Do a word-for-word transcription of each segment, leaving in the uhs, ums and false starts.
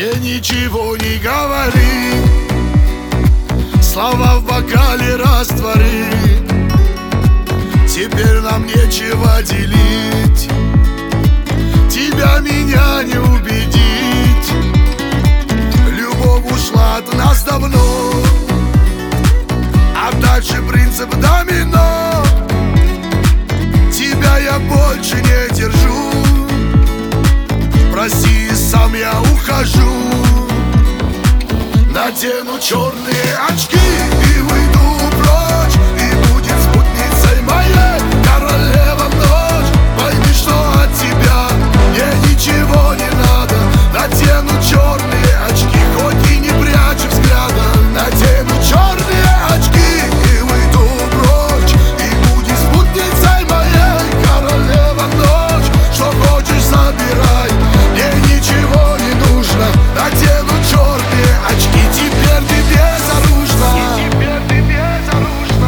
мне ничего не говори, слова в бокале раствори. Теперь нам нечего делить, тебя, меня не убедить. Любовь ушла от нас давно, а дальше принцип домино. Тебя я больше не держу, прости, сам я ухожу. Надену черные очки и выйду прочь, и будет спутницей моей королева ночь. Пойми, что от тебя мне ничего не надо. Надену черные очки, хоть и не прячу взгляда. Надену черные очки и выйду прочь, и будет спутницей моей королева ночь. Что хочешь, забирай, мне ничего не нужно. Надену черные очки, теперь ты безоружна. И теперь ты безоружна.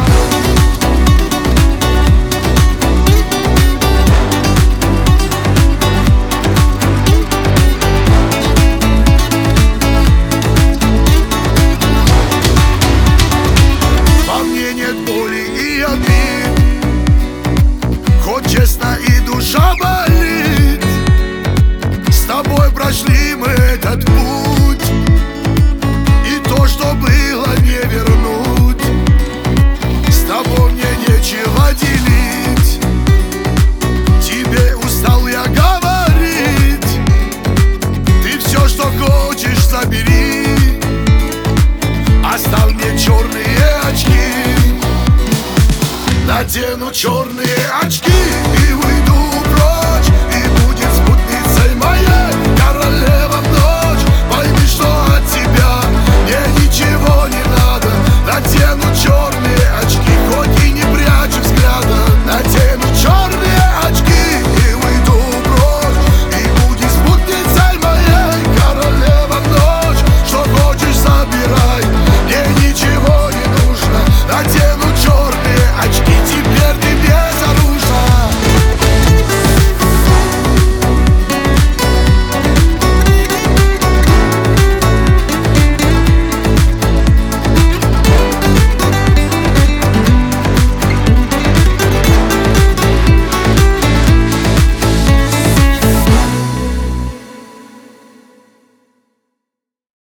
Во мне нет боли и обид, хоть честно и душа болит. С тобой прошли мы этот путь, и то, что было, не вернуть. С тобой мне нечего делить, тебе устал я говорить. Ты все, что хочешь, забери, оставь мне черные очки. Надену черные очки